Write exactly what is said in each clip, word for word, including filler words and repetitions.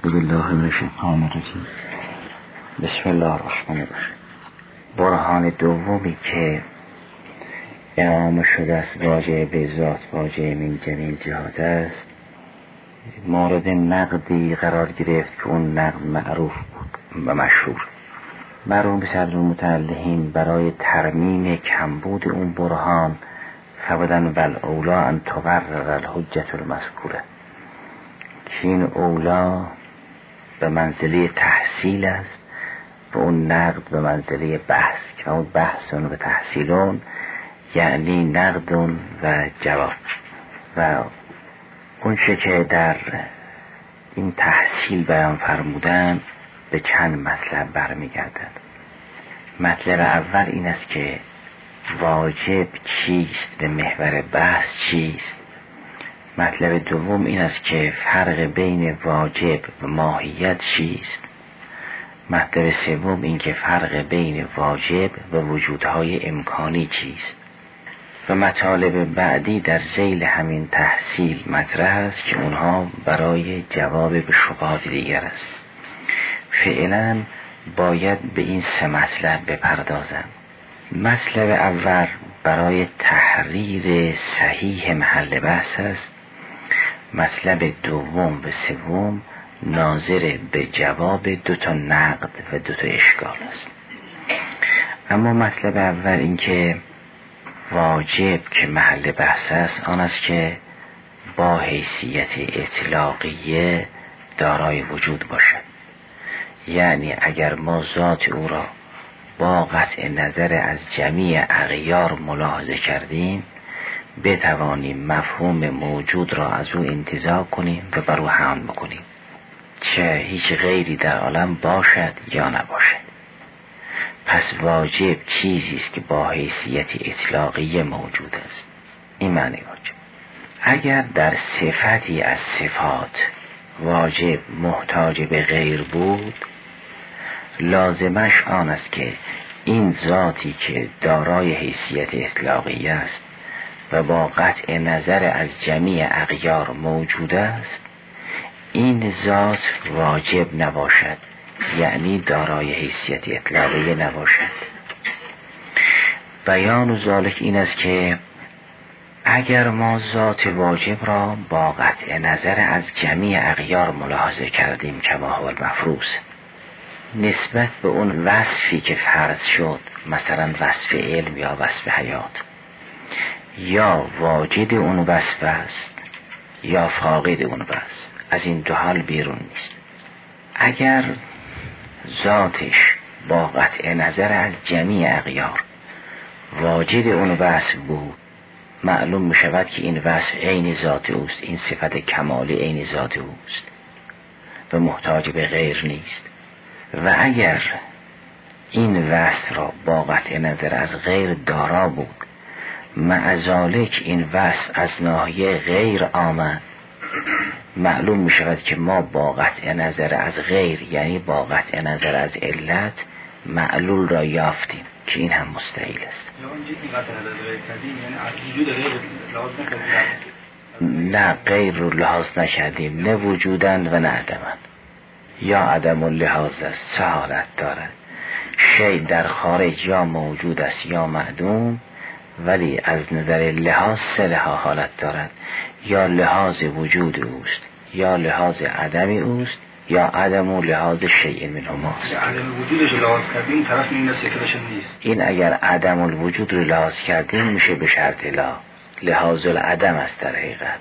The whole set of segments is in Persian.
بالله من الشیطان الرجیم. بسم الله الرحمن الرحیم. برهان دومی که اعامه شده است واجه به ذات واجه من جمیع جهات است، مورد نقدی قرار گرفت که اون نقد معروف بود و مشهور. مرحوم به صدر المتعلحین برای ترمیم کمبود اون برهان فرمودن ول اولا ان تقرر الحجت المذکوره، که این اولا به منزله تحصیل است و اون نقد به منزله بحث، که اون بحثون و تحصیلون یعنی نقدون و جواب. و اون چه که در این تحصیل بیان فرمودن به چند مطلب برمیگردد. مطلب اول این است که واجب چیست و محور بحث چیست. مطلب دوم این است که فرق بین واجب و ماهیت چیست. مطلب سوم این که فرق بین واجب و وجودهای امکانی چیست. و مطالب بعدی در ذیل همین تحصیل مطرح است که اونها برای جواب به شبهات دیگر است. فعلا باید به این سه مطلب بپردازم. مطلب اول برای تحریر صحیح محل بحث است. مطلب دوم و سوم ناظر به جواب دو تا نقد و دو تا اشکال است. اما مطلب اول این که واجب که محل بحث است آن است که با حیثیت اطلاقیه دارای وجود باشد. یعنی اگر ما ذات او را با قطع نظر از جمیع اغیار ملاحظه کردیم، بتوانیم مفهوم موجود را از او انتزاع کنیم و بر او حمل بکنیم، چه هیچ غیری در عالم باشد یا نباشد. پس واجب چیزی است که با حیثیت اطلاقی موجود است. این معنی واجب. اگر در صفتی از صفات واجب محتاج به غیر بود، لازمش آن است که این ذاتی که دارای حیثیت اطلاقی است و با قطع نظر از جمیع اغیار موجود است، این ذات واجب نباشد، یعنی دارای حیثیت اطلاقی نباشد. بیان ذالک این است که اگر ما ذات واجب را با قطع نظر از جمیع اغیار ملاحظه کردیم کما هو المفروض، نسبت به اون وصفی که فرض شد، مثلا وصف علم یا وصف حیات، یا واجد اون وصف است یا فاقد اون وصف، از این دو حال بیرون نیست. اگر ذاتش با قطع نظر از جمیع اغیار واجد اون وصف بود، معلوم می شود که این وصف عین ذات اوست، این صفت کمالی عین ذات اوست و محتاج به غیر نیست. و اگر این وصف را با قطع نظر از غیر دارا بود، مع ذالک این وصف از ناحیه غیر آمد، معلوم می شود که ما با قطع نظر از غیر، یعنی با قطع نظر از علت، معلول را یافتیم که این هم مستحیل است. نه غیر رو لحاظ نکردیم، نه وجودن و نه عدمن. یا عدم اللحاظ است، سه حالت دارد. شی در خارج یا موجود است یا معدوم، ولی از نظر لحاظ سه لحاظ حالت دارد. یا لحاظ وجود اوست، یا لحاظ عدمی اوست، یا عدم و لحاظ شیء منهماست. عدم وجودش لحاظ کردیم طرف این نسکرش نیست. این اگر عدم الوجود رو لحاظ کردیم میشه به شرط لا لحاظ العدم است در حقیقت.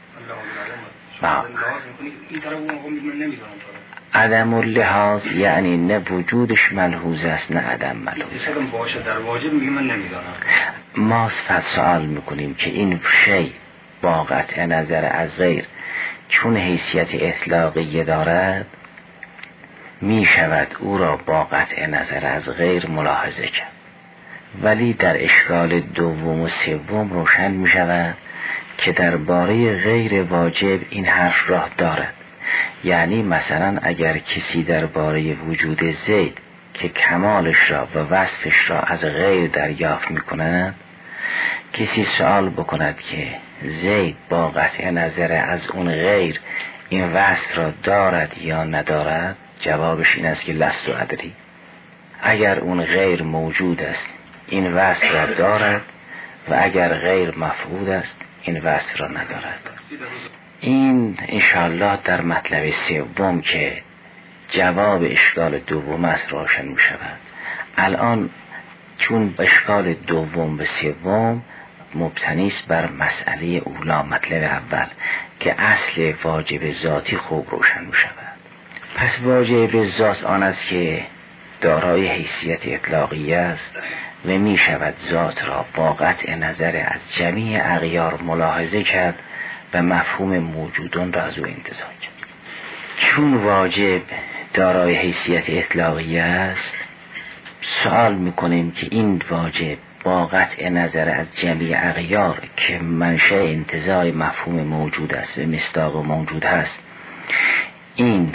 عدم اللحاظ یعنی نه وجودش ملحوظ است نه عدم ملحوظ است. باشه در واجب میگه من نمیدانم. ما فقط سوال میکنیم که این شی با قطع نظر از غیر چون حیثیت اطلاقی دارد، می شود او را با قطع نظر از غیر ملاحظه کرد. ولی در اشکال دوم و سوم روشن می شود که درباره غیر واجب این حرف راه دارد. یعنی مثلا اگر کسی درباره وجود زید که کمالش را و وصفش را از غیر دریافت می کند، کسی سوال بکند که زید با قطع نظر از اون غیر این وصف را دارد یا ندارد؟ جوابش این است که لست و ادری. اگر اون غیر موجود است این وصف را دارد و اگر غیر مفقود است این وصف را ندارد. این انشاءالله در مطلب سوم که جواب اشکال دوم است روشن می شود. الان چون اشکال دوم به سوم مبتنی است بر مسئله اولا، مطلب اول که اصل واجب ذاتی خوب روشن می شود. پس واجب ذات آن است که دارای حیثیت اطلاقی است و می شود ذات را با قطع نظر از جمیع اغیار ملاحظه کرد و مفهوم موجودون را از او انتزاع کرد. چون واجب دارای حیثیت اطلاقی است، سوال میکنیم که این واجب با قطع نظر از جمیع اغیار که منشأ انتزاع مفهوم موجود است و مصداق موجود هست، این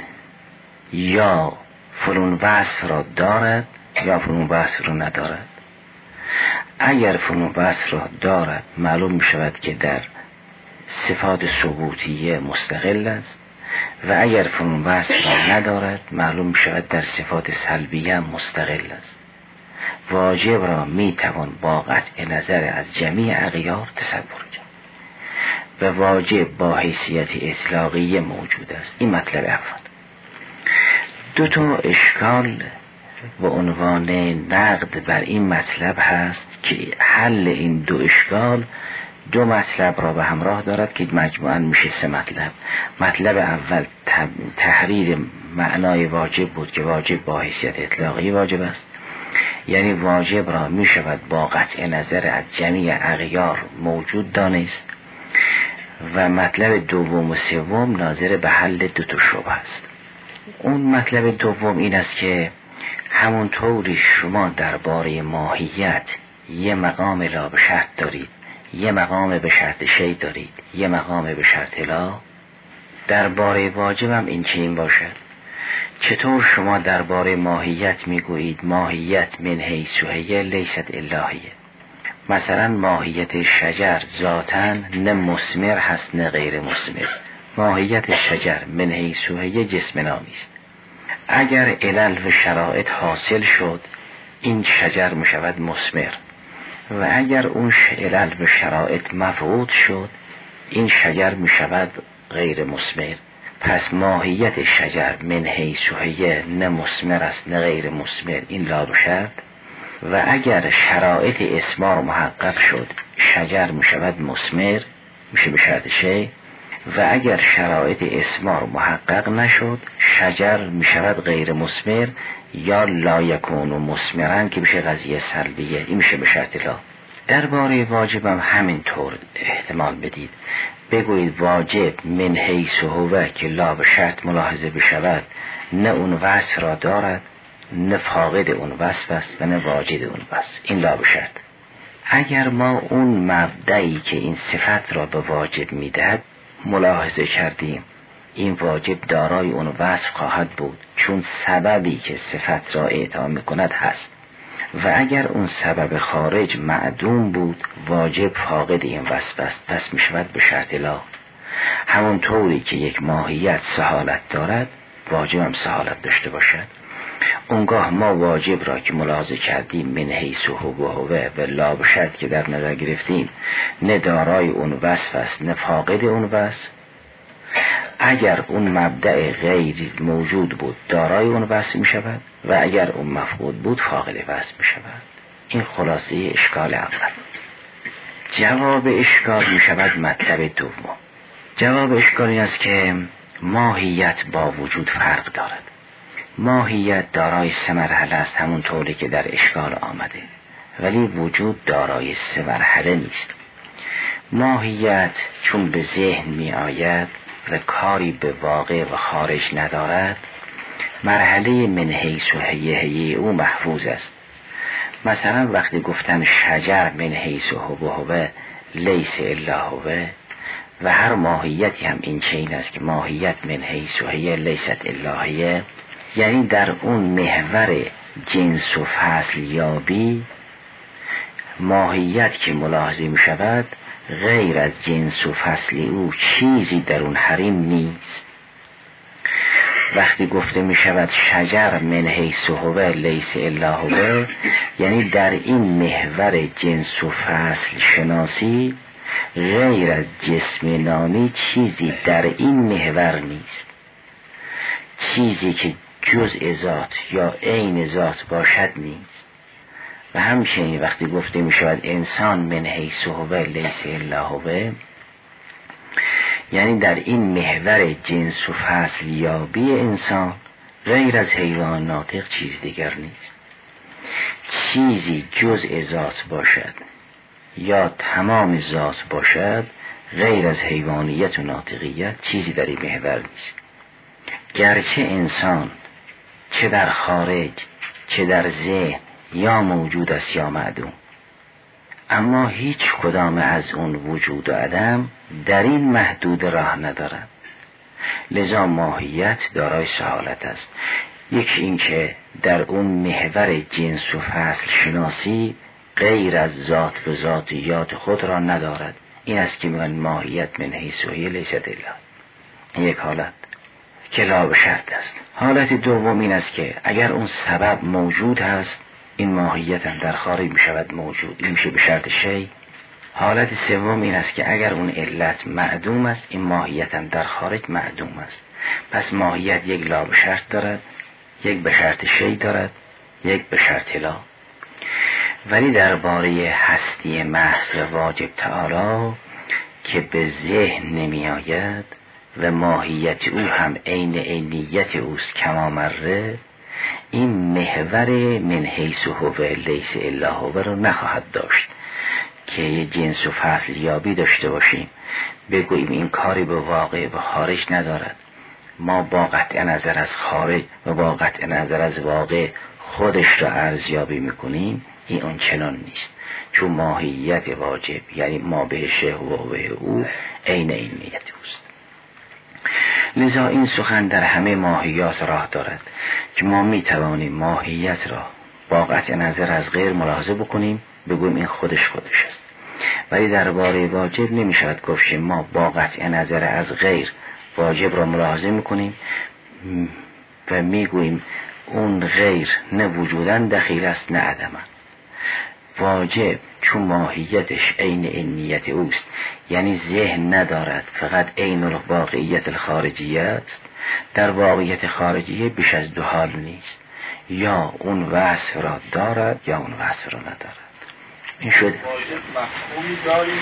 یا فلان وصف را دارد یا فلان وصف را ندارد. اگر فلان وصف را دارد معلوم می شود که در صفات ثبوتیه مستقل است و اگر فلان وصف را ندارد معلوم می شود در صفات سلبیه مستقل است. واجب را می توان با قطع نظر از جمیع اغیار تصور کرد و واجب با حیثیت اطلاقیه موجود است. این مطلب اول. دو تا اشکال و عنوان نقد بر این مطلب هست که حل این دو اشکال دو مطلب را به همراه دارد که مجموعاً میشه سه مطلب. مطلب اول تحریر معنای واجب بود که واجب با حیثیت اطلاقی واجب است، یعنی واجب را می شود با قطع نظر از جمیع اغیار موجود دانست. و مطلب دوم و سوم ناظر به حل دو تا شبهه است. اون مطلب دوم این است که همون طوری شما درباره ماهیت یه مقام لا به شرط دارید، یه مقام به شرط شی دارید، یه مقام به شرط لا، درباره واجب هم این که این باشد. چطور شما درباره ماهیت میگویید ماهیت من حیث هی لیست الهیه؟ مثلا ماهیت شجر ذاتاً نه مثمر هست نه غیر مثمر. ماهیت شجر من حیث هی جسم نامی است. اگر علل و شرایط حاصل شد این شجر می شود مثمر و اگر اون علل و شرایط مفقود شد این شجر می شود غیر مثمر. پس ماهیت شجر من حیث هی نه مثمر است نه غیر مثمر، این لا به شرط. و اگر شرایط اسمار محقق شد شجر می شود مثمر، میشه به شرط شی. و اگر شرایط اسمار محقق نشد شجر می شود غیر مثمر یا لا یکون و مثمرن که بشه قضیه سلبیه، این میشه به شرط لا. درباره واجب هم همین طور احتمال بدید، بگویید واجب من حیث هو که لا به شرط ملاحظه بشود نه اون وصف را دارد نه فاقد اون وصف است و نه واجد اون وصف، این لا به شرط. اگر ما اون مبدئی که این صفت را به واجب میدهد ملاحظه کردیم، این واجب دارای اون وصف خواهد بود چون سببی که صفت را اعطا میکند هست. و اگر اون سبب خارج معدوم بود واجب فاقد این وصف است، پس می شود به شرط لا. همون طوری که یک ماهیت سهالت دارد واجب هم سهالت داشته باشد. اونگاه ما واجب را که ملاحظه کردیم من حیث هو و هو و لا به شرط که در نظر گرفتیم نه دارای اون وصف است نه فاقد اون وصف. اگر اون مبدأ غیر موجود بود دارای اون وصف می شود و اگر اون مفقود بود فاقد وصف می شود. این خلاصه اشکال اول. جواب اشکال می شود مطلب دوم. جواب اشکال این است که ماهیت با وجود فرق دارد. ماهیت دارای سه مرحله است همون طوری که در اشکال آمده، ولی وجود دارای سه مرحله نیست. ماهیت چون به ذهن می آید و کاری به واقع و خارج ندارد مرحله من حیث و هی هی او محفوظ است. مثلا وقتی گفتن شجر من حیث و هو هو لیس الا هو و هر ماهیتی هم این چین است که ماهیت من حیث و هی لیست الا هی، یعنی در اون محور جنس و فصل یابی ماهیت که ملاحظه می شود غیر از جنس و فصل او چیزی در اون حریم نیست. وقتی گفته می شود شجر من حیث هو لیس الا هو، یعنی در این محور جنس و فصل شناسی غیر از جسم نامی چیزی در این محور نیست. چیزی که جزء ذات یا عین ذات باشد نیست. و همچنین وقتی گفته می شود انسان من حیث هو لیس الا هو، یعنی در این محور جنس و فصل یابی انسان غیر از حیوان ناطق چیز دیگر نیست. چیزی جزء ذات باشد یا تمام ذات باشد غیر از حیوانیت و ناطقیت چیزی در این محور نیست. گرچه انسان چه در خارج چه در ذهن یا موجود است یا معدوم، اما هیچ کدام از اون وجود و عدم در این محدود راه ندارد. لذا ماهیت دارای سه حالت است. یکی این که در اون محور جنس و فصل شناسی غیر از ذات و ذاتیات خود را ندارد. این است که میگن ماهیت من حیث هی لیست الا. یک حالت که لا به شرط است. حالت دوم این است که اگر اون سبب موجود هست این ماهیت هم در خارج می شود موجود، این میشه به شرط شی. حالت سوم این است که اگر اون علت معدوم است این ماهیت هم در خارج معدوم است. پس ماهیت یک لا به شرط دارد، یک به شرط شی دارد، یک به شرط لا. ولی درباره هستی محض واجب تعالی که به ذهن نمی آید و ماهیت او هم عین عینیت اوست کما مره، این محور من حیث هو لیس الا هو رو نخواهد داشت که یه جنس و فصل یابی داشته باشیم بگوییم این کاری به واقع و خارج ندارد. ما با قطع نظر از خارج و با قطع نظر از واقع خودش را ارزیابی میکنیم. این اون چنان نیست، چون ماهیت واجب یعنی ما به شه و به او عین عینیت اوست. لذا این سخن در همه ماهیات راه دارد که ما می توانیم ماهیت را با قطع نظر از غیر ملاحظه بکنیم، بگویم این خودش خودش است. ولی درباره واجب نمی شود گفت ما با قطع نظر از غیر واجب را ملاحظه میکنیم و میگوییم اون غیر نه وجوداً دخیل است نه عدماً. واجب چون ماهیتش عین عینیت اوست، یعنی ذهن ندارد، فقط عین الواقعیت الخارجیه است. در واقعیت خارجیه بیش از دو حال نیست، یا اون وصف را دارد یا اون وصف را ندارد. این شد. واجب مفهومی داریم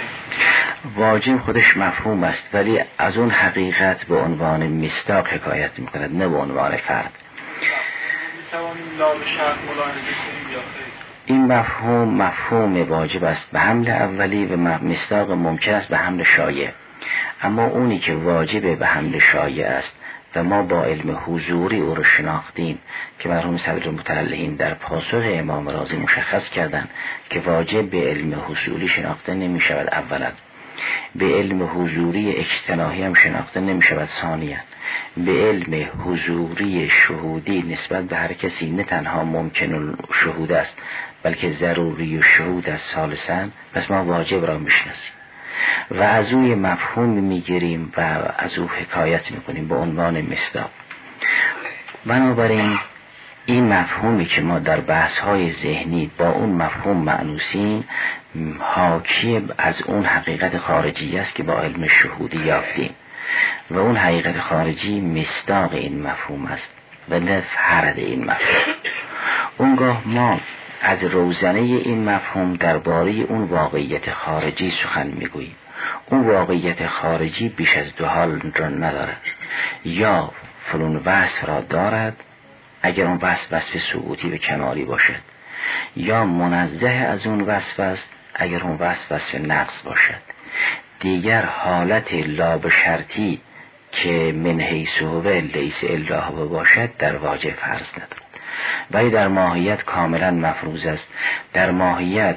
یا واجب خودش مفهوم است، ولی از اون حقیقت به عنوان مصداق حکایت میکند، نه به عنوان فرد. میتوانیم لا به شرط ملاحظه کنیم یا خیر؟ این مفهوم مفهوم واجب است به حمل اولی و مصداق ممکن است به حمل شایع. اما اونی که واجب به حمل شایع است و ما با علم حضوری او رو شناختیم که مرحوم صدر المتعلقین در پاسخ امام رازی مشخص کردند که واجب به علم حصولی شناخته نمی شود اولا، به علم حضوری اجتناحی هم شناخته نمی شود ثانیا، به علم حضوری شهودی نسبت به هر کسی نه تنها ممکن شهود است بلکه ضروری و شهود است ثالثاً. پس ما واجب را میشناسیم و از اوی مفهوم میگیریم و از او حکایت میکنیم به عنوان مصداق. بنابراین این مفهومی که ما در بحث‌های ذهنی با اون مفهوم مأنوسیم حاکی از اون حقیقت خارجی است که با علم شهودی یافتیم و اون حقیقت خارجی مصداق این مفهوم است و نه فرد این مفهوم. اونگاه ما از روزنه این مفهوم درباره اون واقعیت خارجی سخن میگوییم. اون واقعیت خارجی بیش از دو حال را ندارد، یا فلان وصف را دارد اگر اون وصف وصف ثبوتی و کمالی باشد، یا منزه از اون وصف است اگر اون وصف وصف نقص باشد. دیگر حالت لا به شرطی که من حیث هو لیس الا هو باشد در واجب فرض ندارد، ولی در ماهیت کاملا مفروض است. در ماهیت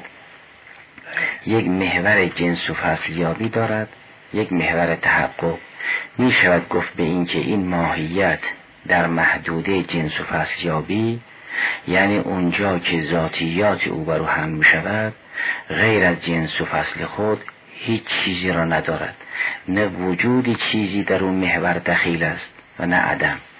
یک محور جنس و فصل یابی دارد، یک محور تحقق. می شود گفت به این که این ماهیت در محدوده جنس و فصل یابی، یعنی اونجا که ذاتیات او برو هم می شود، غیر از جنس و فصل خود هیچ چیزی را ندارد، نه وجودی چیزی در اون محور دخیل است و نه عدم.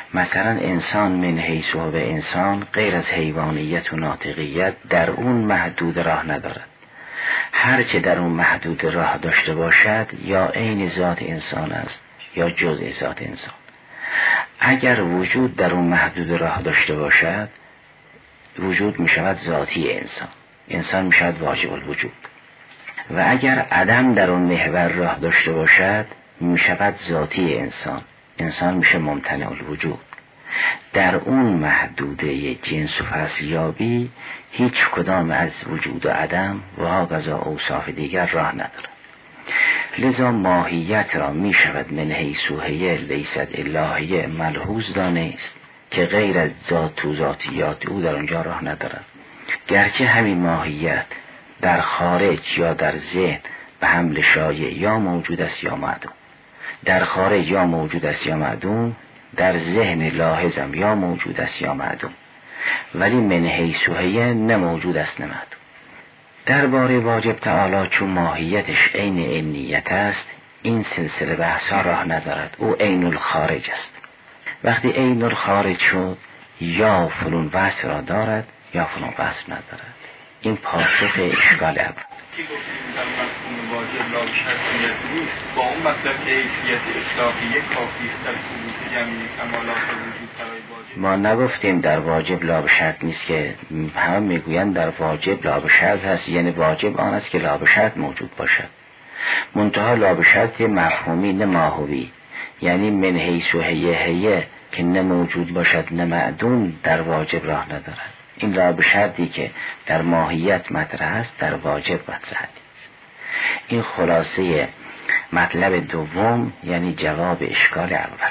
مثلا انسان من حیث هو به انسان غیر از حیوانیت و ناطقیت در اون محدود راه ندارد. هرچه در اون محدود راه داشته باشد یا عین ذات انسان است یا جزء ذات انسان. اگر وجود در اون محدود راه داشته باشد، وجود می شود ذاتی انسان، انسان می شود واجب الوجود. و اگر عدم در اون محور راه داشته باشد، می شود ذاتی انسان، انسان میشه ممتنع الوجود. در اون محدوده جنس و فصلیابی هیچ کدام از وجود و عدم و هاگذا اوصاف دیگر راه ندارد. لذا ماهیت را می شود من حیثوهیه لیست الهیه ملحوظ دانست که غیر از ذات و ذاتیات او در اونجا راه ندارد. گرچه همین ماهیت در خارج یا در ذهن به حمل شایع یا موجود است یا معدوم، در خارج یا موجود است یا معدوم، در ذهن لاحظم یا موجود است یا معدوم، ولی من حیثوهیه نه موجود است نه معدوم. درباره واجب تعالی چون ماهیتش عین عینیت است، این سلسله بحثا راه ندارد، او عین الخارج است. وقتی عین الخارج شد یا فلون وصف را دارد یا فلون وصف ندارد. این پاسخ اشکال اول. کی گفتیم در مفهوم واجب لا شرطیت نیست، با اون مطلب که حیثیت اطلاقیه کافی است در ثبوت جمعی کمالات وجود برای واجب. ما نگفتیم در واجب لا شرط نیست، که همه میگویند در واجب لا شرط هست، یعنی واجب آن است که لا شرط موجود باشد. منتها لا شرط مفهومی نه ماهوی، یعنی من حیث و هیه هیه که نه موجود باشد نه معدوم در واجب راه ندارد. این لا شرطی که در ماهیت مطرح است در واجب مطرح نیست. این خلاصه مطلب دوم، یعنی جواب اشکال اول.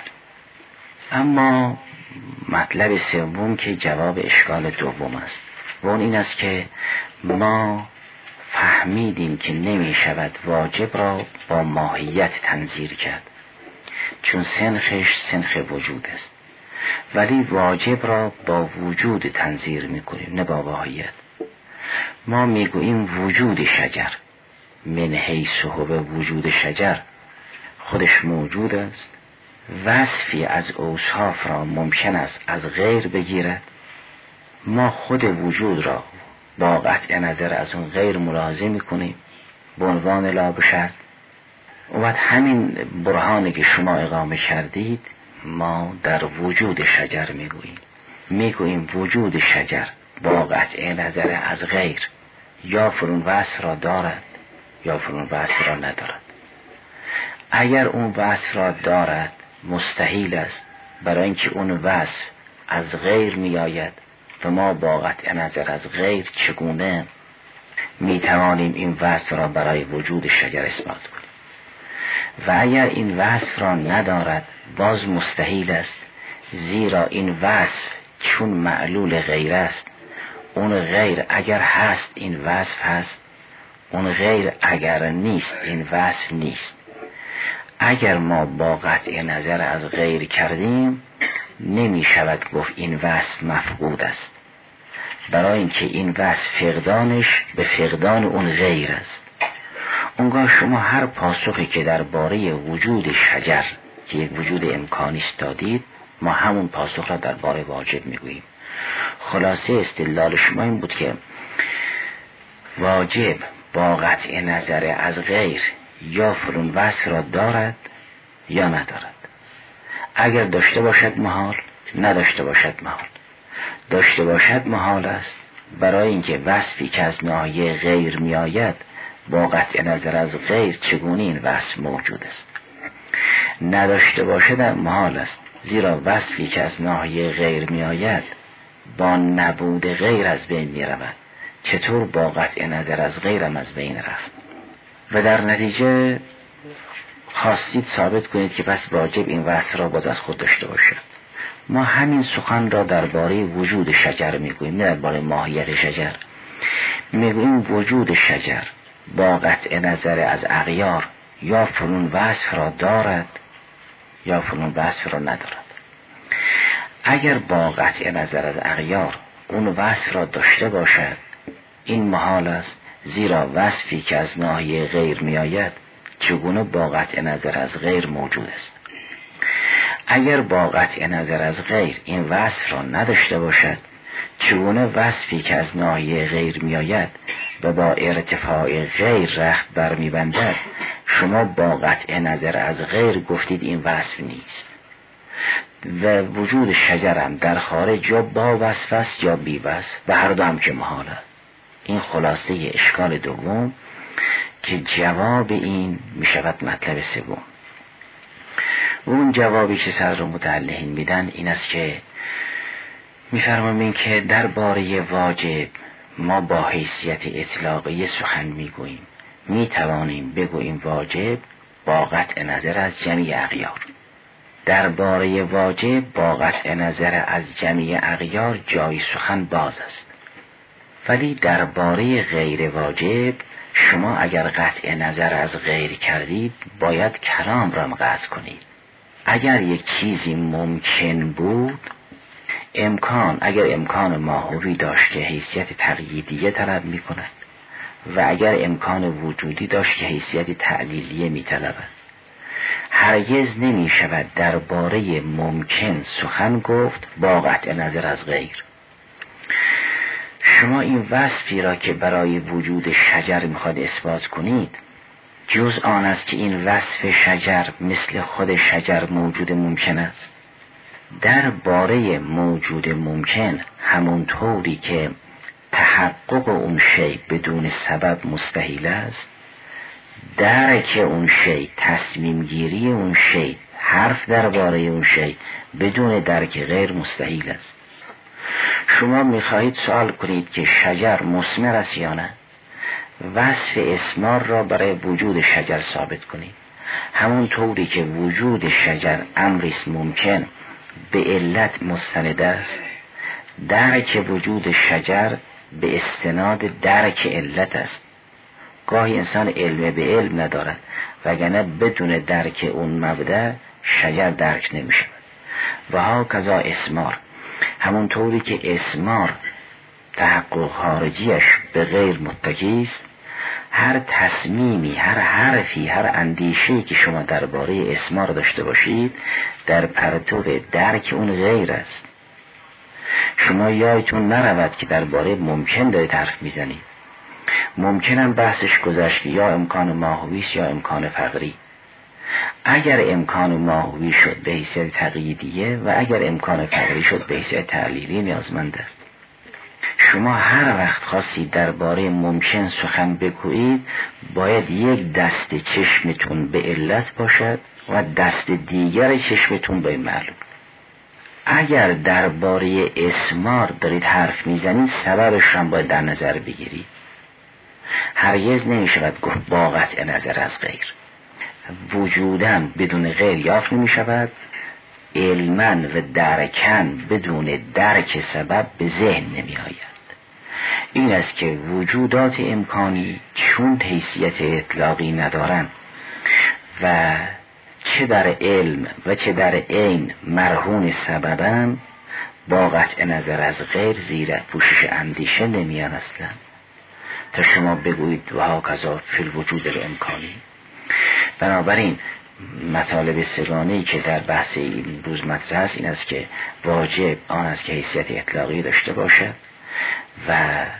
اما مطلب سوم که جواب اشکال دوم است و اون این است که ما فهمیدیم که نمی شود واجب را با ماهیت تنظیر کرد، چون سنخش سنخ وجود است، ولی واجب را با وجود تنظیر میکنیم نه با ماهیت. ما میگوییم وجود شجر، من حیث هو وجود شجر خودش موجود است، وصفی از اوصاف را ممکن است از غیر بگیرد. ما خود وجود را با قطع نظر از اون غیر ملاحظه میکنیم به عنوان لا بشرط. و بعد همین برهانی که شما اقامه کردید ما در وجود شجر میگوییم. میگوییم وجود شجر با قطع نظر از غیر یا فرون وصف را دارد یا فرون وصف را ندارد. اگر اون وصف را دارد مستحیل است، برای اینکه اون وصف از غیر می آید و ما با قطع نظر از غیر چگونه می توانیم این وصف را برای وجود شجر اثبات کنیم. و اگر این وصف را ندارد باز مستحیل است، زیرا این وصف چون معلول غیر است، اون غیر اگر هست این وصف هست، اون غیر اگر نیست این وصف نیست. اگر ما با قطع نظر از غیر کردیم نمی شود گفت این وصف مفقود است، برای اینکه این وصف فقدانش به فقدان اون غیر است. اونگاه شما هر پاسخی که درباره وجود شجر که یک وجود امکانی است دادید، ما همون پاسخ را درباره واجب میگوییم. خلاصه استدلال شما این بود که واجب با قطع نظر از غیر یا فرون وصف را دارد یا ندارد. اگر داشته باشد محال، نداشته باشد محال. داشته باشد محال است، برای اینکه وصفی که از ناحیه غیر می آید با قطع نظر از غیر چگونه این وصف موجود است. نداشته باشد محال است، زیرا وصفی که از ناحیه غیر می آید با نبود غیر از بین می رود. چطور با قطع نظر از غیرم از بین رفت؟ و در نتیجه خواستید ثابت کنید که پس واجب این وصف را باز از خود داشته باشد. ما همین سخن را درباره وجود شجر میگوییم، نه درباره ماهیت شجر. میگوییم وجود شجر با قطع نظر از اغیار یا فلون وصف را دارد یا فلون وصف را ندارد. اگر با قطع نظر از اغیار اون وصف را داشته باشد این محال است، زیرا وصفی که از ناحیه غیر می آید چگونه با قطع نظر از غیر موجود است. اگر با قطع نظر از غیر این وصف را نداشته باشد، چگونه وصفی که از ناحیه غیر می آید و با ارتفاع غیر رخت بر می بندد، شما با قطع نظر از غیر گفتید این وصف نیست و وجود شجرم در خارج یا با وصف است یا بی وصف و هر دو هم که محاله. این خلاصه اشکال دوم که جواب این می شود مطلب سوم. اون جوابی که صدر متعلقین میدن این است که میفرماییم که درباره واجب ما با حیثیت اطلاقی سخن میگوییم، میتوانیم بگوییم واجب با قطع نظر از جمیع اغیار. درباره واجب با قطع نظر از جمیع اغیار جای سخن باز است، ولی درباره غیر واجب شما اگر قطع نظر از غیر کردید باید کلام را قطع کنید. اگر یک چیزی ممکن بود، امکان اگر امکان ماهوی داشت که حیثیت تقییدیه طلب می کند و اگر امکان وجودی داشت که حیثیت تعلیلیه می طلبد، هرگز نمی شود درباره ممکن سخن گفت با قطع نظر از غیر. شما این وصفی را که برای وجود شجر میخواد اثبات کنید، جز آن است که این وصف شجر مثل خود شجر موجود ممکن است. در باره موجود ممکن همون طوری که تحقق اون شی بدون سبب مستحیل است، درک اون شی، تصمیم گیری اون شی، حرف درباره اون شی بدون درک غیر مستحیل است. شما میخواهید سوال کنید که شجر مثمر است یا نه، وصف اسمار را برای وجود شجر ثابت کنید. همون طوری که وجود شجر امریست ممکن به علت مستند است، درک وجود شجر به استناد درک علت است. گاهی انسان علم به علم ندارد، وگرنه بدون درک اون مبدأ شجر درک نمی شود. و ها کذا اسمار، همون طوری که اسمار تحقق خارجیش به غیر متکی است، هر تصمیمی، هر حرفی، هر اندیشه‌ای که شما درباره اسمار داشته باشید در پرتو درک اون غیر است. شما یادتون نرود که درباره ممکن دارید حرف میزنید. ممکنم بحثش گذشت یا امکان ماهوی است یا امکان فقری. اگر امکان ماهوی شد به حیثیت تقییدیه و اگر امکان فقری شد به حیثیت تعلیلی نیازمند است. شما هر وقت خواستید درباره ممکن سخن بگویید باید یک دست چشمتون به علت باشد و دست دیگر چشمتون به معلوم. اگر درباره اسمار دارید حرف میزنید سببش هم باید در نظر بگیرید. هرگز نمیشود گفت با قطع نظر از غیر. وجودن بدون غیر یافت نمیشود، علمن و درکن بدون درک سبب به ذهن نمی آید. این است که وجودات امکانی چون حیثیت اطلاقی ندارند و چه در علم و چه در عین مرهون سببن، با قطع نظر از غیر زیر پوشش اندیشه نمیان اصلا. تا شما بگویید و ها کذا فی الوجود الامکانی. بنابراین مطالب سگانه‌ای که در بحث این روز مطرح است این است که واجب آن است که حیثیت اطلاقی داشته باشد و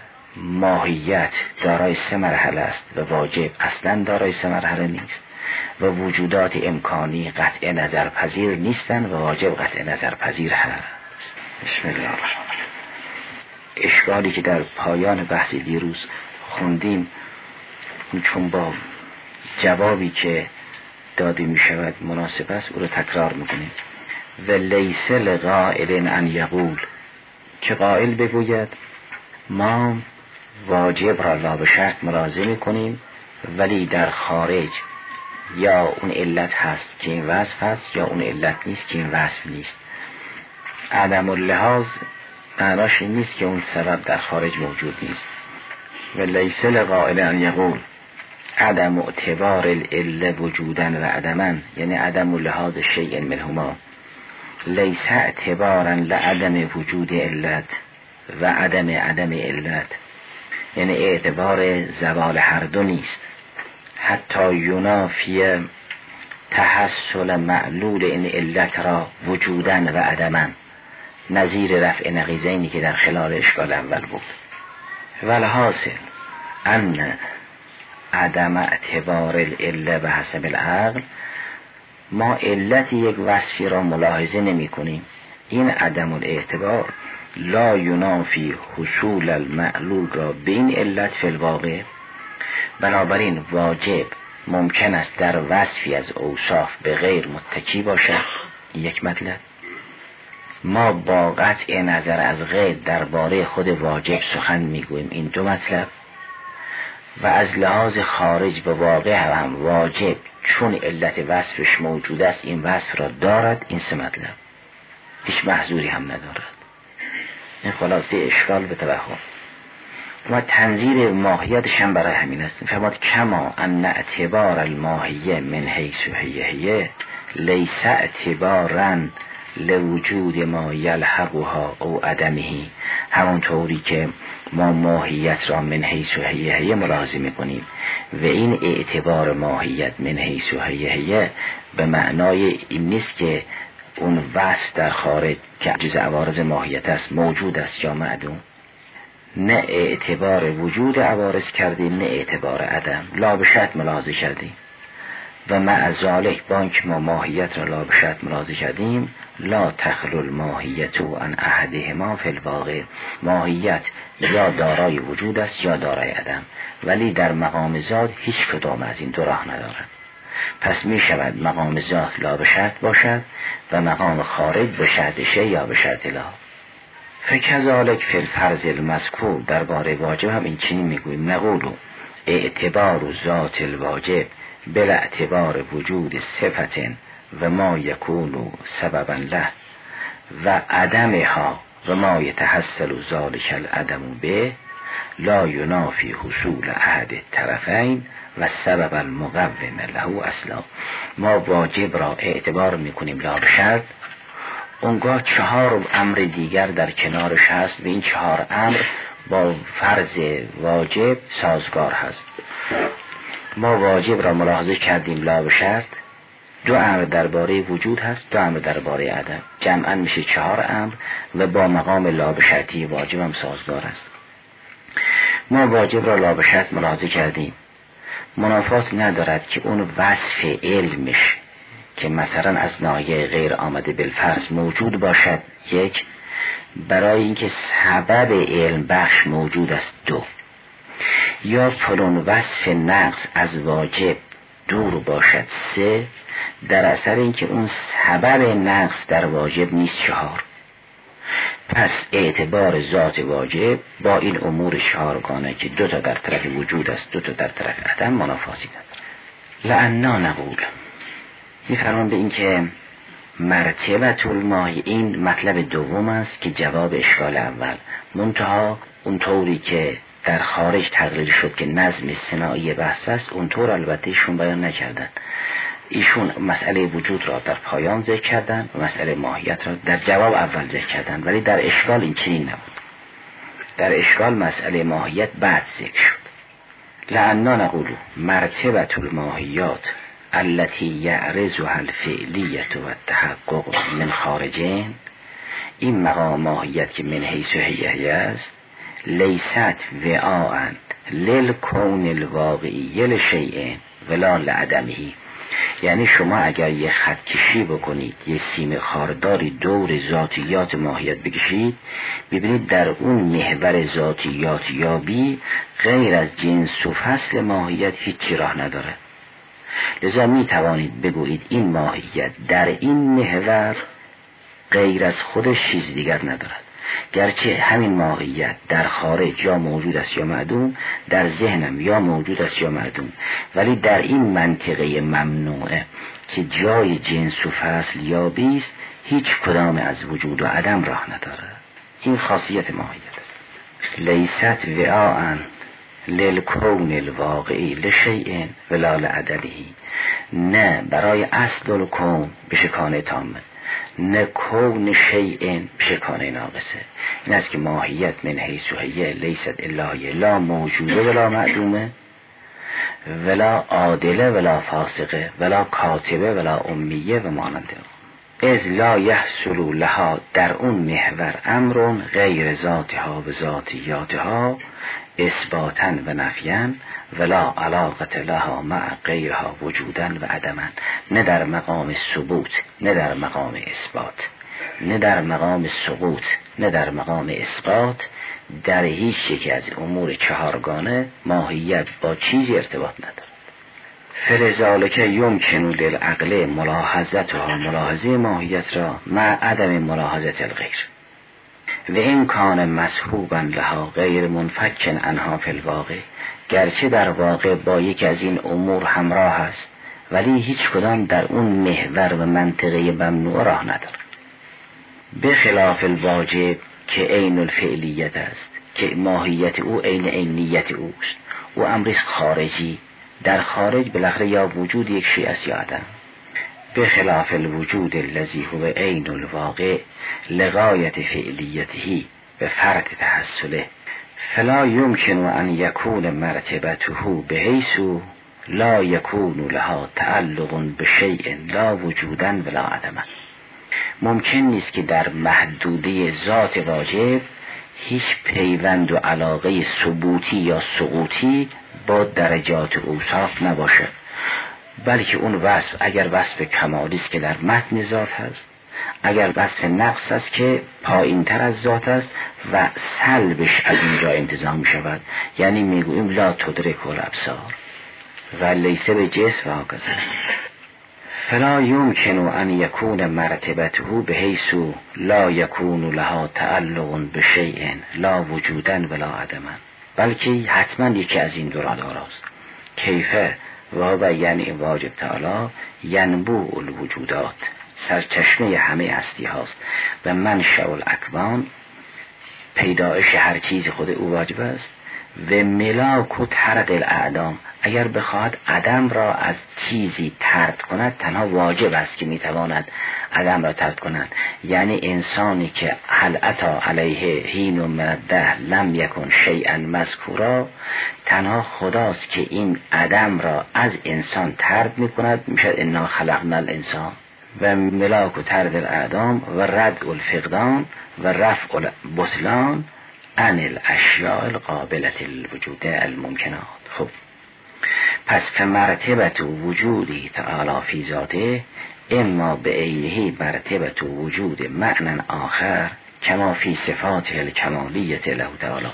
ماهیت دارای سه مرحله است و واجب اصلا دارای سه مرحله نیست و وجودات امکانی قطع نظر پذیر نیستند و واجب قطع نظر پذیر هست. بسم الله الرحمن الرحیم. اشکالی که در پایان بحث دیروز خوندیم چون با جوابی که داده می شود مناسب است او رو تکرار میکنیم. و لیس لقائل ان یقول، که قائل بگوید ما واجب را لا به شرط ملاحظه میکنیم ولی در خارج یا اون علت هست که این وصف هست یا اون علت نیست که این وصف نیست. عدم اللحاظ معناش این نیست که اون سبب در خارج موجود نیست. و لیس لقائل ان یقول عدم اعتبار العله وجودن و عدمن، یعنی عدم لحاظ شیء منهما، لیس اعتبارا لعدم وجود علت و عدم عدم علت، یعنی اعتبار زوال هر دو نیست. حتی ینافی تحصل معلول این علت را وجودن و عدمن، نظیر رفع نقیضینی که در خلال اشکال اول بود. والحاصل ان عدم اعتبار العله به حسب العقل، ما علت یک وصفی را ملاحظه نمی کنیم. این عدم الاعتبار لا ینافی حصول المعلول را به این علت فی الواقع. بنابراین واجب ممکن است در وصفی از اوصاف به غیر متکی باشد، یک مطلب. ما با قطع نظر از غیر درباره خود واجب سخن میگوییم، این دو مطلب. و از لحاظ خارج به واقع هم واجب چون علت وصفش موجود است این وصف را دارد، این سه مطلب، هیچ محظوری هم ندارد. این خلاصه اشکال به توهم. و تنظیر ماهیتش هم برای همین است. فرمود کما ان اعتبار الماهیه من حیث هیه لیس اعتبارا لوجود ما یلحقها او عدمه، همون طوری که ما ماهیت را من حیث هیه ملاحظه میکنیم و این اعتبار ماهیت من حیث هیه به معنای این نیست که اون وصف در خارج که جز عوارض ماهیت است موجود است یا معدوم. نه اعتبار وجود عوارض کردیم نه اعتبار عدم، لا به شرط ملاحظه کردیم. و مع ذالک بانک ما ماهیت را لا به شرط ملاحظه کردیم، لا تخلو الماهیت عن احدهما فی الواقع، ماهیت یا دارای وجود است یا دارای عدم، ولی در مقام ذات هیچ کدام از این دو راه ندارد. پس می شود مقام ذات لا به شرط باشد و مقام خارج به شرط شی یا به شرط لا. فکذالک فی الفرض المذکور، درباره واجب هم این چنین میگوییم، نقولو اعتبار ذات الواجب بلا اعتبار وجود صفت و ما یکون سببا له و عدمها و ما یتحصل ذالک العدم به لا ینافی حصول احد الطرفین و سبب المقوم له اصلا. ما واجب را اعتبار میکنیم لا به شرط، اونگاه چهار امر دیگر در کنارش هست و این چهار امر با فرض واجب سازگار هست. ما واجب را ملاحظه کردیم لا به شرط، دو امر درباره وجود هست، دو امر درباره عدم، جمعا میشه چهار امر و با مقام لا به شرطی واجب هم سازگار است. ما واجب را لا به شرط ملاحظه کردیم، منافات ندارد که اون وصف علمش که مثلا از ناحیه غیر آمده بالفرض موجود باشد، یک، برای اینکه سبب علم بخش موجود است، دو، یا فلان وصف نقص از واجب دور باشد، سه، در اثر اینکه اون سبب نقص در واجب نیست، چهار. پس اعتبار ذات واجب با این امور چهارگانه که دو تا در طرف وجود است دو تا در طرف عدم منافاتی ندارد. لعنا نقول، میفرمان به این که مرتبه الماهی، این مطلب دوم است که جواب اشکال اول، منتها اونطوری که در خارج تقریر شد که نظم صناعی بحث است اونطور البته ایشون بیان نکردن. ایشون مسئله وجود را در پایان ذکر کردن و مسئله ماهیت را در جواب اول ذکر کردن، ولی در اشکال این چنین نبود. در اشکال مسئله ماهیت بعد ذکر شد. لعنا نقول مرتبه الماهیات التي یعرضها الفعلیت و التحقق من خارجین، این مقام ماهیت که من حیث هیه است، لیست وعاء للکون الواقعی لشیء ولا لعدمه. یعنی شما اگر یه خط کشی بکنید، یه سیم خارداری دور ذاتیات ماهیت بکشید، ببینید در اون محور ذاتیات یابی غیر از جنس و فصل ماهیت هیچی راه نداره. لذا می توانید بگویید این ماهیت در این محور غیر از خودش چیز دیگر ندارد، گرچه همین ماهیت در خارج یا موجود است یا معدوم، در ذهنم یا موجود است یا معدوم، ولی در این منطقه ممنوعه که جای جنس و فصل یابی است هیچ کدام از وجود و عدم راه ندارد. این خاصیت ماهیت است. لیست وعاء للکون الواقعی لشیء ولا لعدمه، نه برای اصل الکون به شکانه تامه، نه کون شیء بشکانه ناقصه. این است که ماهیت من حیث هیه لیست الا لا موجوده ولا معدومه ولا عادله ولا فاسقه ولا کاتبه ولا امیه و ماننده. از لا یحصل لها در اون محور امرون غیر ذاتها و ذاتیاتها اثباتا و نفیا ولا علاقه لها مع غیرها وجودا و عدما. نه در مقام ثبوت نه در مقام اثبات، نه در مقام سقوط نه در مقام اثبات، در هیچ یکی از امور چهارگانه ماهیت با چیزی ارتباط ندارد. فلذالک یمکن للعقل ملاحظتها ملاحظه ماهیت را مع عدم ملاحظت الغیر و این کان مسحوبا لها غیر منفک عنها فی الواقع، گرچه در واقع با یکی از این امور همراه است ولی هیچ کدام در اون محور و منطقه ممنوع راه ندارد. بخلاف الواجب که عین الفعلیت است، که ماهیت او عین عینیت اوست، و امر خارجی، در خارج بالاخره یا وجود یک شیء است یا عدم. بخلاف الوجود الذی هو عین الواقع لغایت فعلیته به فرط تحصله، فلا یمکن ان یکون مرتبته بحیث لا یکون لها تعلق بشیء لا وجودا ولا عدما. ممکن نیست که در محدوده ذات واجب هیچ پیوند و علاقه ثبوتی یا سقوطی با درجات اوصاف نباشه، بلکه اون وصف اگر وصف کمالی است که در متن ذات هست، اگر وصف نقص است که پایین تر از ذات است و سلبش از اینجا انتزاع می شود. یعنی میگوییم لا تدرک الابصار و لیس به جسم و هکذا. فلا یمکن ان یکون مرتبته بحیث لا یکون لها تعلق بشیء لا وجودا ولا عدما، بلکه حتما یکی از این دو را داراست. کیفه و یعنی واجب تعالی ینبوع الوجودات، سرچشمه همه هستی هاست و منشأ الاکوان، پیدایش هر چیز خود او واجب است. و ملاک و طرد الاعدام، اگر بخواهد عدم را از چیزی طرد کند تنها واجب است که میتواند عدم را طرد کند. یعنی انسانی که هل اتی علیه حین من الدهر لم یکن شیئا مذکورا، تنها خداست که این عدم را از انسان طرد میکند. میشه انا خلقنا الانسان. و ملاک و طرد الاعدام و رد الفقدان و رفع البطلان عن الاشیاء القابلة الوجود الممکنات. خب پس فمرتبت وجودی تعالی فی ذاته اما به عینه مرتبت وجود معنی آخر کما فی صفاته الکمالیت له تعالی.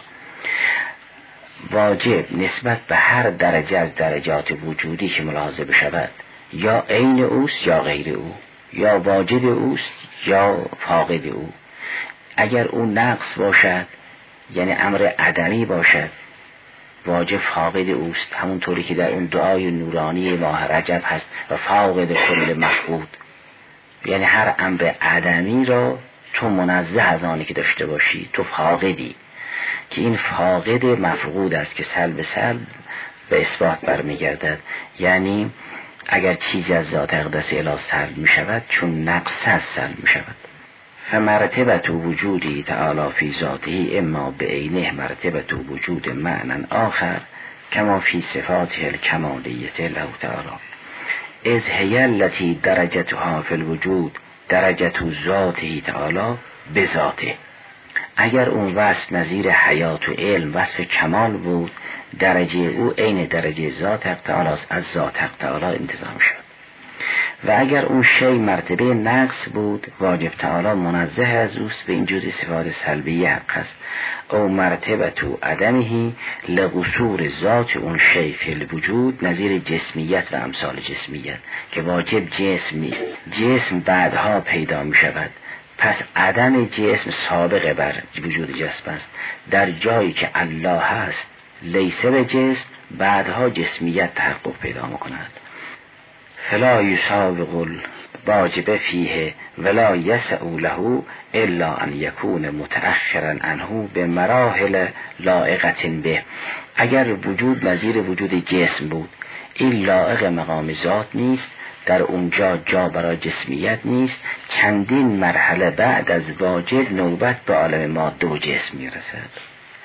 واجب نسبت به هر درجه از درجات وجودی که ملاحظه بشود یا عین اوست یا غیر او، یا واجد اوست یا فاقد او. اگر او نقص باشد یعنی امر عدمی باشد، واجب فاقد اوست، همونطوری که در اون دعای نورانی ماه رجب هست و فاقد کل مفقود. یعنی هر امر عدمی را تو منزه از آنی که داشته باشی، تو فاقدی، که این فاقد مفقود است که سلب سلب به اثبات برمیگردد. یعنی اگر چیزی از ذات اقدس اله سلب می شود چون نقص از سلب می شود. فمرتبت وجودی تعالی فی ذاته اما به عینه مرتبت وجود معنی آخر کما فی صفاته الکمالیت له تعالی. از هی التی درجتها فی الوجود درجت ذاته تعالی بذاته. اگر اون وصف نظیر حیات و علم وصف کمال بود، درجه او عین درجه ذات حق تعالی از ذات حق تعالی انتظام شد. و اگر اون شی مرتبه نقص بود، واجب تعالی منزه از اوست، به این جزء صفات سلبیه حق است. او مرتبه تو عدمهی لقصور ذات اون شی فی الوجود نظیر جسمیت و امثال جسمیت، که واجب جسم نیست، جسم بعدها پیدا می شود. پس عدم جسم سابقه بر وجود جسم است. در جایی که الله هست لیسه به جسم، بعدها جسمیت تحقق پیدا می کند. فلا یسابق الواجب فیه ولا یسع له الا ان یکون متأخرا عنه به مراحل لائقة به. اگر وجود نظیر وجود جسم بود، این لائق مقام ذات نیست، در اونجا جا برای جسمیت نیست، چندین مرحله بعد از واجب نوبت به عالم ماده و جسم میرسد.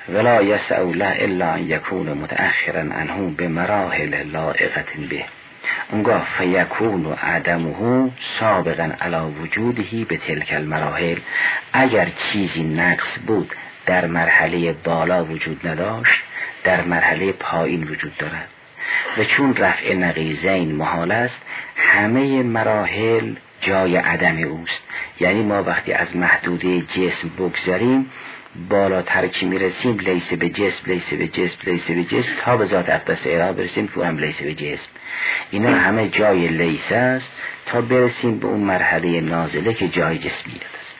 ولا یسع له الا ان یکون متأخرا عنه بمراحل لائقة به. اونگاه فیکون و عدمه سابقا علی وجوده به تلک المراحل. اگر چیزی نقص بود در مرحله بالا وجود نداشت، در مرحله پایین وجود دارد. و چون رفع نقیضین محال است، همه مراحل جای عدم اوست. یعنی ما وقتی از محدوده جسم بگذاریم بالاتر که میرسیم لیس به جسم، لیس به جسم، لیس به جسم، تا به ذات اقدس اله برسیم که هم لیس به جسم. اینا همه جای لیس است تا برسیم به اون مرحله نازله که جای جسمیت است.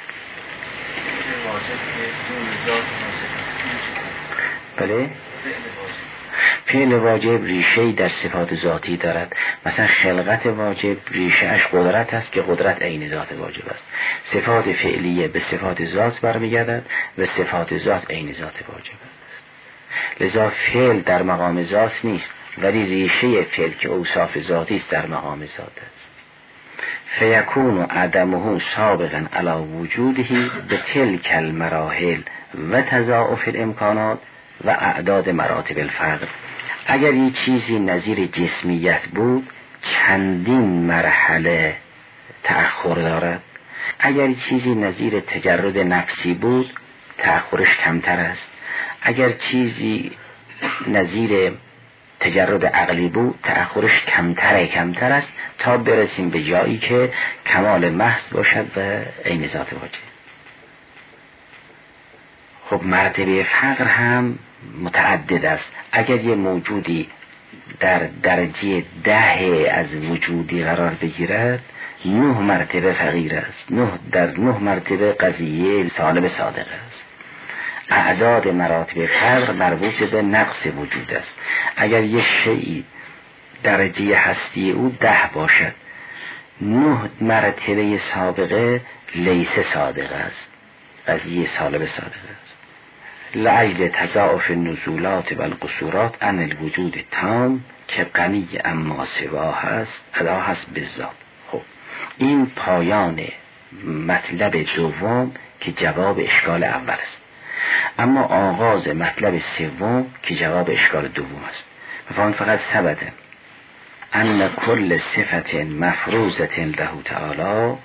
بله؟ فعل واجب ریشه در صفات ذاتی دارد. مثلا خلقت واجب ریشه اش قدرت است که قدرت عین ذات واجب است. صفات فعلیه به صفات ذات برمیگردد و صفات ذات عین ذات واجب است. لذا فعل در مقام ذات نیست، ولی ریشه فعل که اوصاف ذاتی است در مقام ذات است. فیکون عدمه سابقا علی وجوده به تلک المراحل و تضاعف الامکانات و اعداد مراتب الفقر. اگر یک چیزی نظیر جسمیت بود چندین مرحله تأخر دارد. اگر چیزی نظیر تجرد نفسی بود تأخرش کمتر است. اگر چیزی نظیر تجرد عقلی بود تأخرش کمتر کمتر است تا برسیم به جایی که کمال محض باشد و عین ذات واجب. خب مرتبه فقر هم متعدد است. اگر یه موجودی در درجه ده از وجودی قرار بگیرد نه مرتبه فقیر است، نه در نه مرتبه قضیه سالب صادق است. اعداد مراتب فقر مربوط به نقص وجود است. اگر یک شیئی درجه هستی او ده باشد نه مرتبه سابقه لیس صادق است، قضیه سالب صادق است. لعجل تضاعف النزولات و القصورات عن الوجود تام که غنی اما سواه هست ادا هست بالذات. خب این پایان مطلب دوم که جواب اشکال اول است. اما آغاز مطلب سوم که جواب اشکال دوم است. فان فقط ثبت ان کل صفت مفروضة له تعالی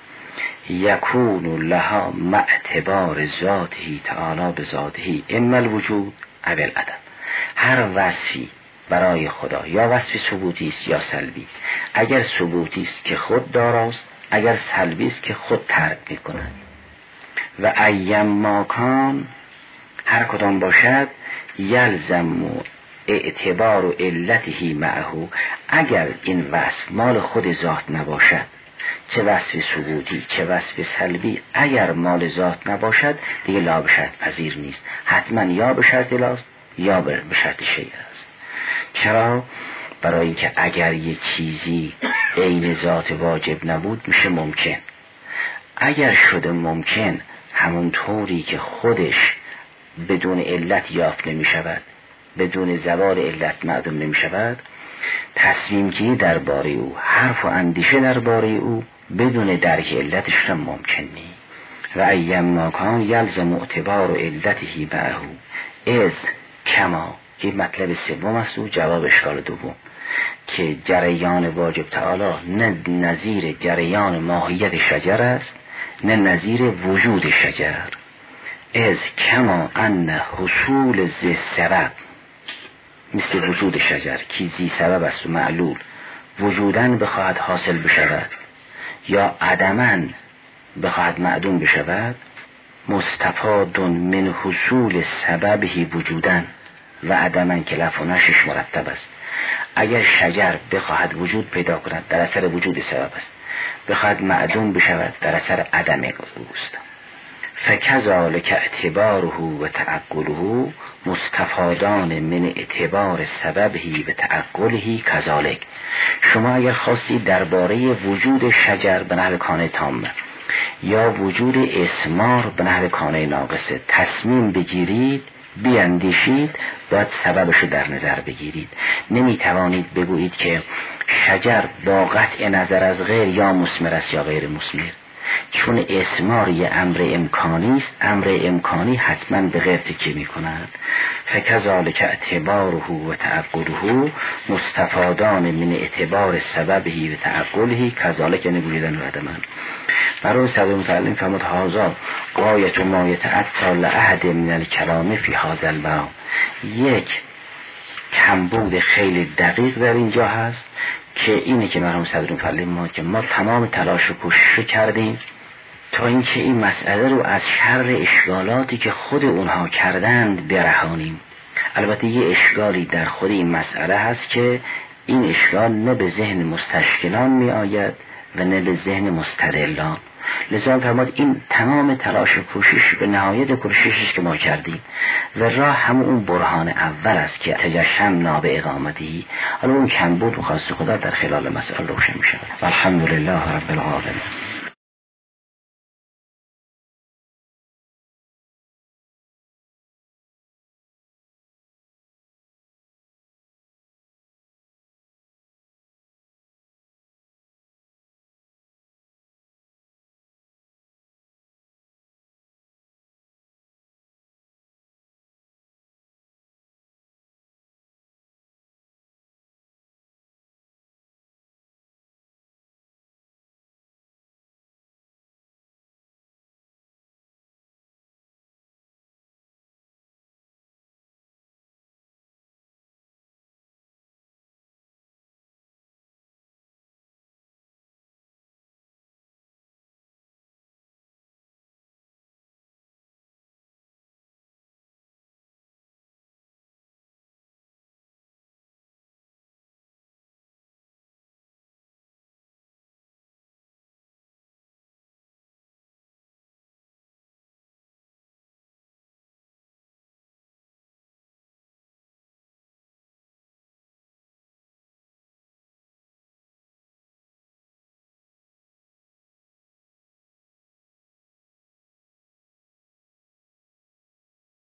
یکون لها معتبار ذاته تعالی به ذاته اما الوجود او العدم. هر وصفی برای خدا یا وصف ثبوتی است یا سلبی، اگر ثبوتی است که خود داراست، اگر سلبی است که خود ترک می‌کند. و ایم ماکان هر کدام باشد یلزم اعتبار و علته معه. اگر این وصف مال خود ذات نباشد، چه وصف ثبوتی چه وصف سلبی، اگر مال ذات نباشد دیگه لا به شرط پذیر نیست، حتما یا به شرط لاست یا به شرط شیء است. چرا؟ برای اینکه اگر یک چیزی عین ذات واجب نبود میشه ممکن. اگر شده ممکن همون طوری که خودش بدون علت یافت نمی شود، بدون زوال علت معدوم نمی شود، تصمیم گیری درباره او، حرف و اندیشه درباره او بدون درک علتش را ممکن نیست. و ایم ماکان یلزم اعتبار و علته معه از کما که مطلب سوم است و جواب اشکال دوم که جریان واجب تعالی نه نظیر جریان ماهیت شجر است نه نظیر وجود شجر. از کما ان حصول ذی سبب مثل وجود شجر که ذی سبب است و معلول وجودن بخواهد حاصل بشود یا عدمن بخواهد معدوم بشود، مستفاد من حصول سببه وجودن و عدمن که لف و نشش مرتب است. اگر شجر بخواهد وجود پیدا کند در اثر وجود سبب است، بخواهد معدوم بشود در اثر عدم اوست. فکذالک اعتباره و تعقله مستفادان من اعتبار سببه و تعقله کذالک. شما اگر خواستید درباره وجود شجر به نحو کانه تامه یا وجود اسمار به نحو کانه ناقصه تصمیم بگیرید، بیاندیشید، باید سببشو در نظر بگیرید. نمیتوانید بگویید که شجر با قطع نظر از غیر یا مثمر است یا غیر مثمر. چون اسمار یه امر امکانی است، امر امکانی حتما به غیر تکیه میکنند. فکذالک اعتباره و تعقله مستفادان من اعتبار سببه و تعقله کذالک نبویدن و عدمن. برای صدر متعلم فرمود هازا غایت ما یتعطی لأحد من الکلام فی هذا الباب. یک کمبود خیلی دقیق در اینجا هست که اینه که مرحوم صدر متعلم ما که ما تمام تلاش و کوشش کردیم تا اینکه این مسئله رو از شر اشکالاتی که خود اونها کردند برهانیم. البته یه اشکالی در خود این مسئله هست که این اشکال نه به ذهن مستشکلان می آید و نه به ذهن مستدلان. لذا فرمود این تمام تلاش و کوشش به نهایت کوششش که ما کردیم و راه همون اون برهان اول است که تجشمنا به اقامتی. حالا اون کمبود و خاص خدا در خلال مسئله روشن می شود. الحمدلله رب العالمین.